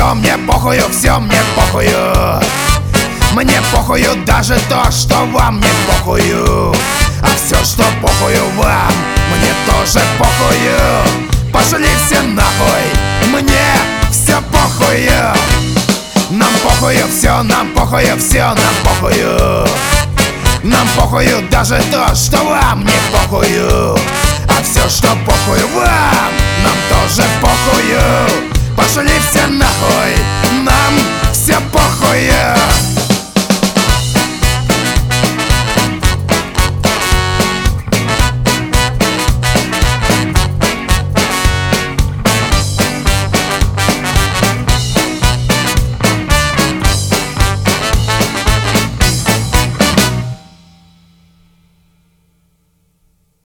все мне похую, все мне похую. Мне похую даже то, что вам не похую. А все, что похую вам, мне тоже похую. Пошли все нахуй, мне все похую. Нам похую все, нам похую все, нам похую. Нам похую даже то, что вам не похую. А все, что похую вам, нам тоже похую. Пошли все нахуй, нам все похую.